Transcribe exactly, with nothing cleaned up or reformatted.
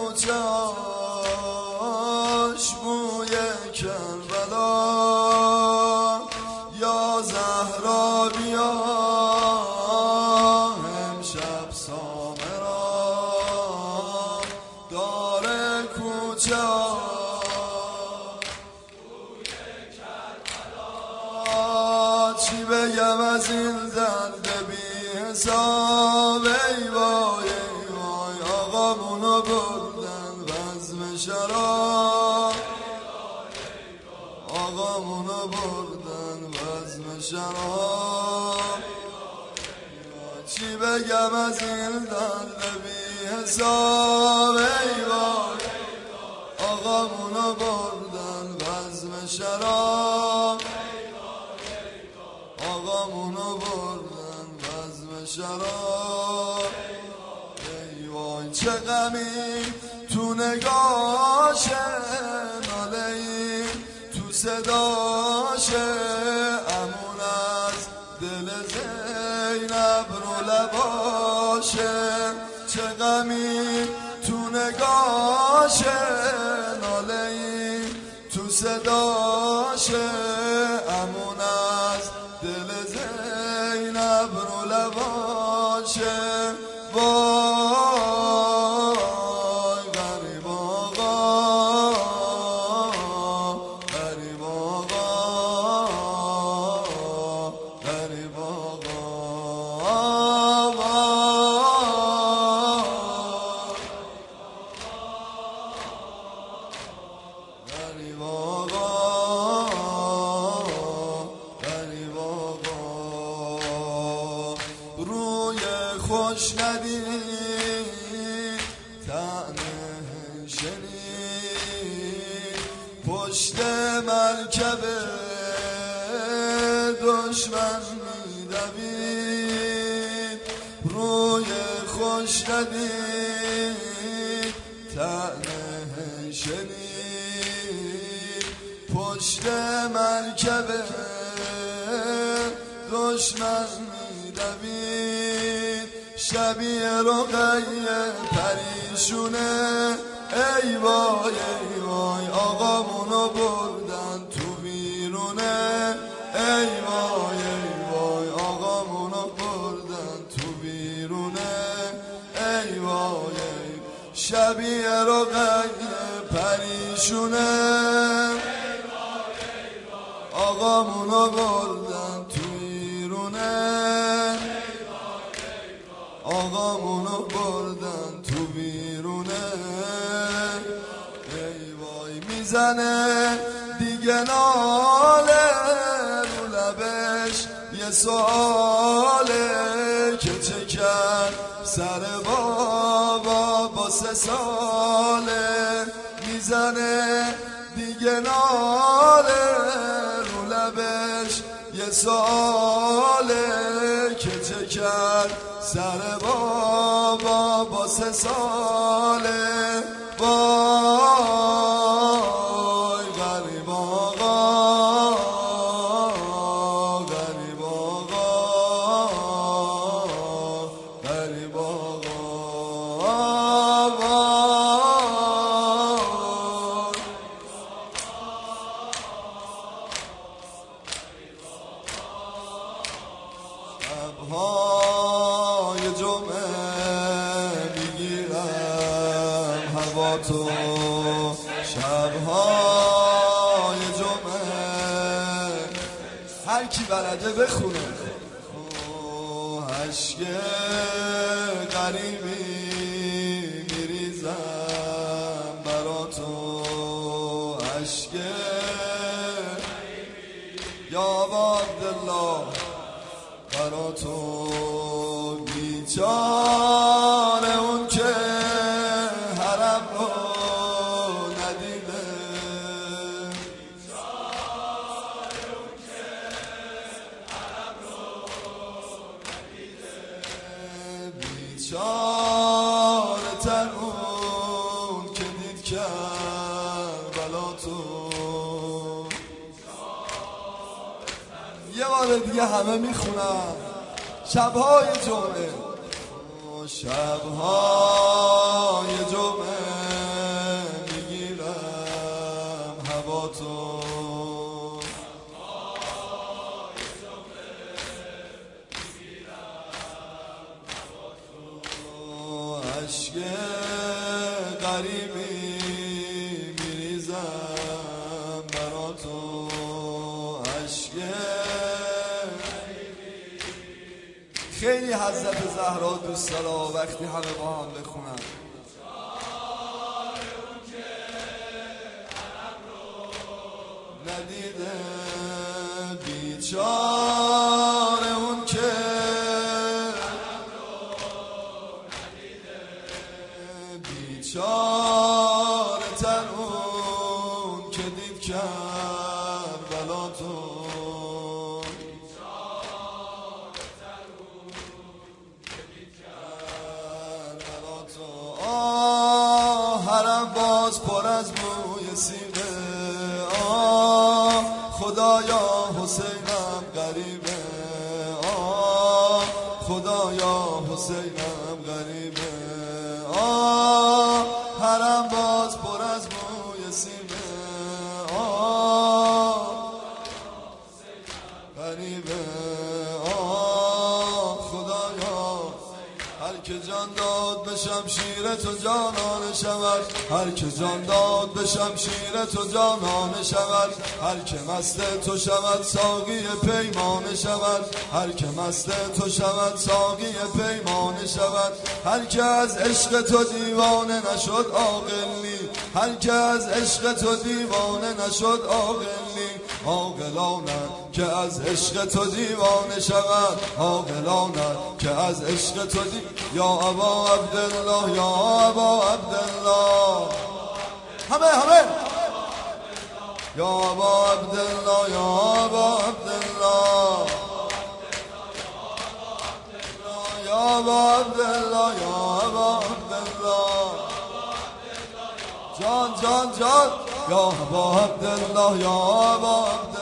کوچه هاش بوی کربلا یا زهرا بیا امشب سامرا داره کوچه هاش بوی کربلا چی بگم از این درد بی حساب ای وای ای وای آقامونو بردن بزم شراب آقامونو بردن بزم شراب چی بگم از این درد بی حساب ای وای آقامونو بردن بزم شراب آقامونو بردن بزم شراب ای وای چه غمی تو نگاشه ناله‌ای تو صداشه امون از دل زینب رو لباشه چه غمی تو نگاشه ناله‌ای تو صداشه امون از دل زینب رو لباشه وای غریب آقا غریب آقا غریب آقا غریب آقا غریب آقا روی خوش ندید طعنه شنید پشت مرکب دشمن میدوید روی خوش ندید طعنه شنید پشت مرکب دشمن میدوید شبیه رقیه پریشونه ای وای ای وای آقامونو بردن تو بیرونه ای وای ای وای آقامونو بردن تو بیرونه ای وای ای شبیه رقیه پریشونه آقامونو بردن تو بیرونه آقامونو بردن تو بیرونه ای وای میزنه دیگه ناله رو لبش یه سواله که چه کرد سر بابا با سه ساله میزنه دیگه ناله رو لبش یه سواله که چه کرد سر بابا با سه ساله وای غریب آقا غریب آقا غریب آقا شب‌های جمعه میگیرم هوا تو شب‌های جمعه هر کی بلده بخونه اشک غریبی میریزم برا تو اشک یا عبدالله برا تو بیچاره اون که حرم رو ندیده بیچاره اون که حرم رو ندیده بیچاره تر اون که دید کربلا تو یه بار دیگه همه میخونن شب‌های جمعه شب‌های جمعه اشک غریبی میریزم برا تو، اشک خیلی حضرت زهرا دوست داره وقتی همه با هم بخونن. ندیده بیچاره اون که بیچاره تن اون که دید کربلا تو، حرم باز پر از بوی سیغه، آه خدایا حسینم غریبه، آه خدایا حسینم غریبه، آه حرم باز پر از بوی سیغه، آه غریبه، آه خدایا هر که جان داد به شمشیر تو جانانه شود، هر که جان داد به شمشیر تو جانانه شود، هر که مست تو شود ساقی پیمانه شود، هر که مست تو شود ساقی پیمانه شود، هر که از عشق تو دیوانه نشد عاقل نی، هر که از عشق تو دیوانه نشد عاقل نی، عاقلانه که از عشق تو دیوانه شود، عاقلانه که از عشق تو دی... یا ابا عبدالله، یا ابا عبدالله، همه همه یا ابا عبدالله، یا ابا عبدالله، یا ابا عبدالله، یا ابا عبدالله، جان جان جان یا ابا عبدالله، یا ابا عبدالله.